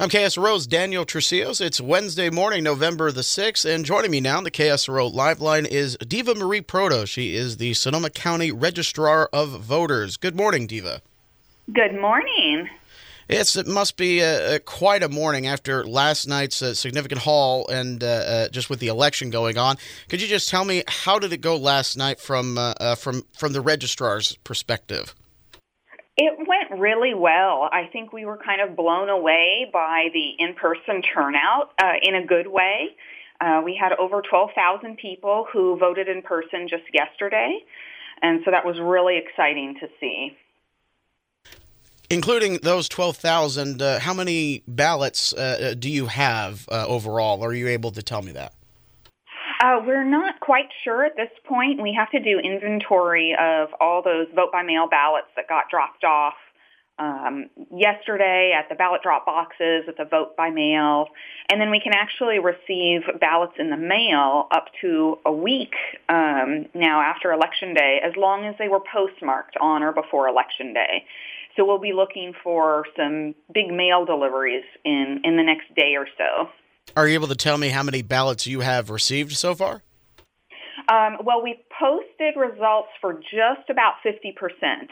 From KSRO's Daniel Trucillos, it's Wednesday morning, November the 6th, and joining me now on the KSRO Live Line is Diva Marie Proto. She is the Sonoma County Registrar of Voters. Good morning, Diva. Good morning. It must be quite a morning after last night's significant haul and just with the election going on. Could you just tell me, how did it go last night from the registrar's perspective? It went really well. I think we were kind of blown away by the in-person turnout in a good way. We had over 12,000 people who voted in person just yesterday, and so that was really exciting to see. Including those 12,000, how many ballots do you have overall? Are you able to tell me that? We're not quite sure at this point. We have to do inventory of all those vote-by-mail ballots that got dropped off yesterday at the ballot drop boxes, at the vote-by-mail, and then we can actually receive ballots in the mail up to a week now after Election Day, as long as they were postmarked on or before Election Day. So we'll be looking for some big mail deliveries in the next day or so. Are you able to tell me how many ballots you have received so far? Well, we posted results for just about 50%,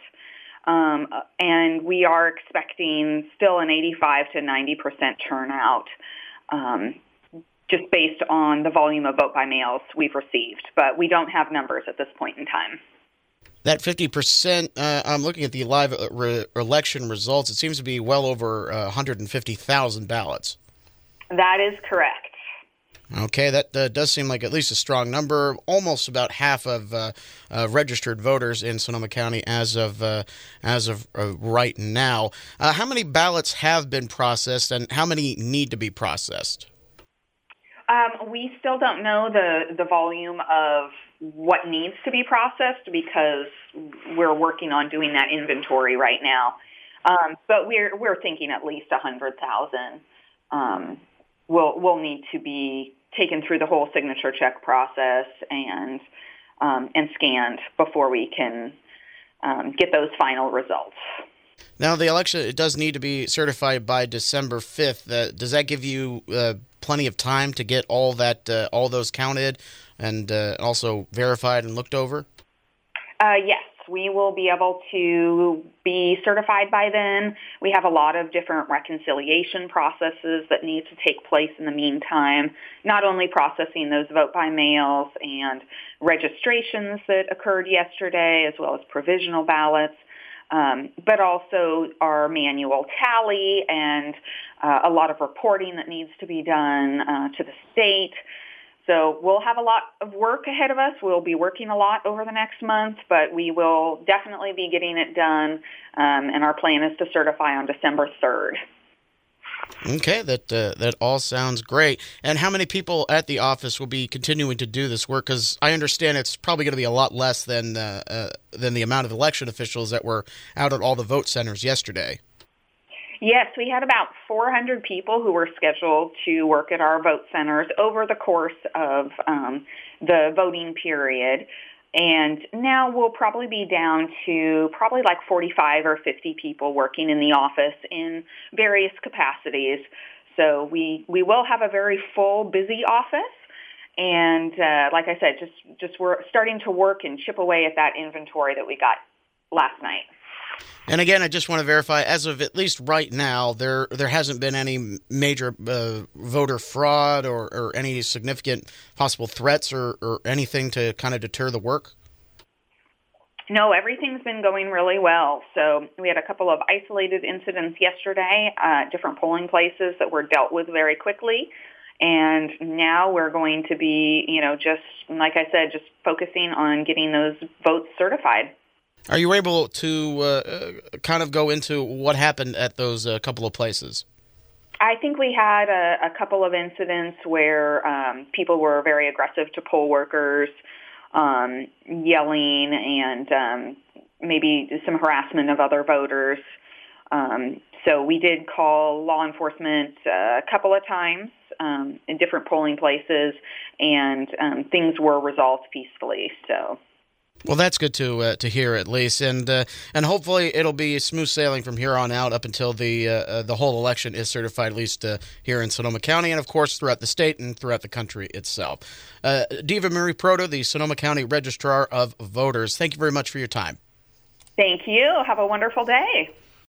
and we are expecting still an 85 to 90% turnout, just based on the volume of vote-by-mails we've received. But we don't have numbers at this point in time. That 50%, I'm looking at the live election results. It seems to be well over 150,000 ballots. That is correct. Okay, that does seem like at least a strong number. Almost about half of registered voters in Sonoma County as of right now. How many ballots have been processed, and how many need to be processed? We still don't know the volume of what needs to be processed because we're working on doing that inventory right now. But we're thinking at least 100,000. Will need to be taken through the whole signature check process and scanned before we can get those final results. Now, the election, it does need to be certified by December 5th. Does that give you plenty of time to get all those counted and also verified and looked over? Yes. We will be able to be certified by then. We have a lot of different reconciliation processes that need to take place in the meantime, not only processing those vote-by-mails and registrations that occurred yesterday, as well as provisional ballots, but also our manual tally and a lot of reporting that needs to be done to the state. So we'll have a lot of work ahead of us. We'll be working a lot over the next month, but we will definitely be getting it done, and our plan is to certify on December 3rd. Okay, that all sounds great. And how many people at the office will be continuing to do this work? Because I understand it's probably going to be a lot less than the amount of election officials that were out at all the vote centers yesterday. Yes, we had about 400 people who were scheduled to work at our vote centers over the course of the voting period. And now we'll probably be down to probably like 45 or 50 people working in the office in various capacities. So we will have a very full, busy office. And like I said, just we're starting to work and chip away at that inventory that we got last night. And again, I just want to verify, as of at least right now, there hasn't been any major voter fraud or any significant possible threats or anything to kind of deter the work? No, everything's been going really well. So we had a couple of isolated incidents yesterday at different polling places that were dealt with very quickly. And now we're going to be, just like I said, just focusing on getting those votes certified. Are you able to kind of go into what happened at those couple of places? I think we had a couple of incidents where people were very aggressive to poll workers, yelling, and maybe some harassment of other voters. So we did call law enforcement a couple of times in different polling places, and things were resolved peacefully. So. Well, that's good to hear at least, and hopefully it'll be smooth sailing from here on out up until the whole election is certified, at least here in Sonoma County, and of course throughout the state and throughout the country itself. Diva Marie Proto, the Sonoma County Registrar of Voters, thank you very much for your time. Thank you. Have a wonderful day.